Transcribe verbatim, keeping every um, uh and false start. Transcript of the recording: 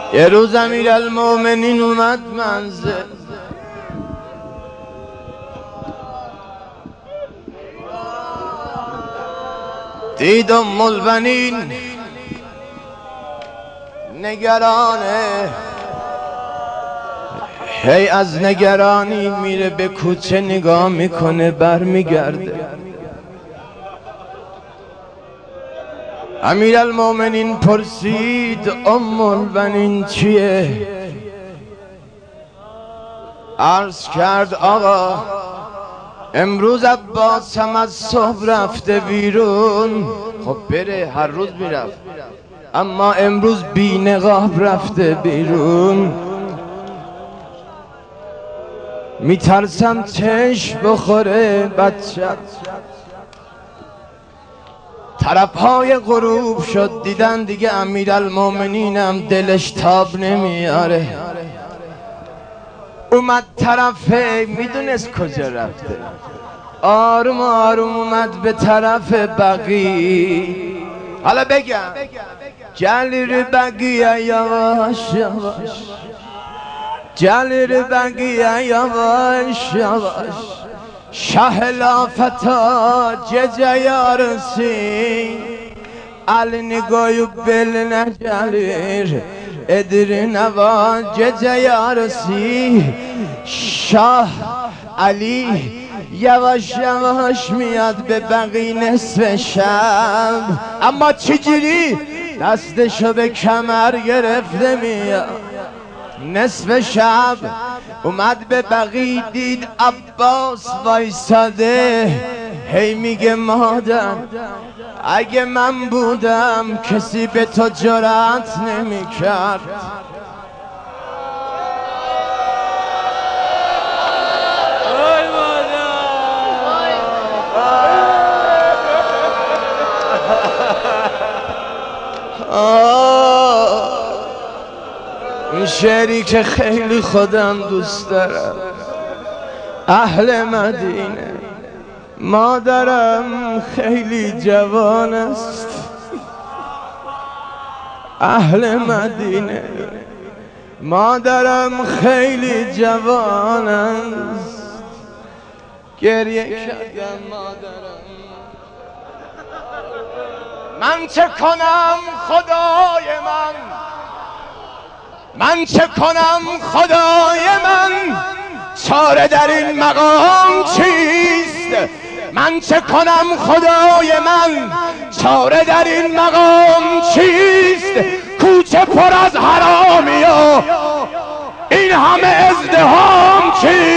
یه روز امیرالمومنین اومد منزل، دید ام البنین نگرانه، هی از نگرانی میره به کوچه نگاه میکنه برمیگرده. امیرالمومنین پرسید ام البنین چیه؟ عرض کرد آقا امروز عباس هم از صبح رفته بیرون. خب بره، هر روز میرفت، اما امروز بی نقاب رفته بیرون. میترسم چشم بخوره بچه. طرف های غروب شد، دیدن دیگه امیرالمومنینم دلش تاب نمیاره. اومد طرفه، میدونست کجا رفته، آروم آروم اومد به طرف بقی. حالا بگم جلیل بقیه یواش یواش، جلیل بقیه یواش یواش، شاه لافتا ججه یارسی علی نگویو بل نجلیر ادری نوا ججه یارسی. شاه علی یواش یواش میاد به بقی نصف شب، اما چجوری دستشو به کمر گرفته میاد. نصف شب اومد به بقی، دید عباس وایساده، هی میگه مادر اگه من بودم کسی به تو جرأت نمیکرد. این شعری که خیلی خودم دوست دارم، اهل مدینه مادرم خیلی جوان است، اهل مدینه مادرم خیلی جوان است. گریه کردم مادرم، من چه کنم خدای من، من چه کنم خدای من، چاره در این مقام چیست؟ من چه کنم خدای من، چاره در این مقام چیست؟ کوچه پر از حرامی و این همه ازدحام چیست؟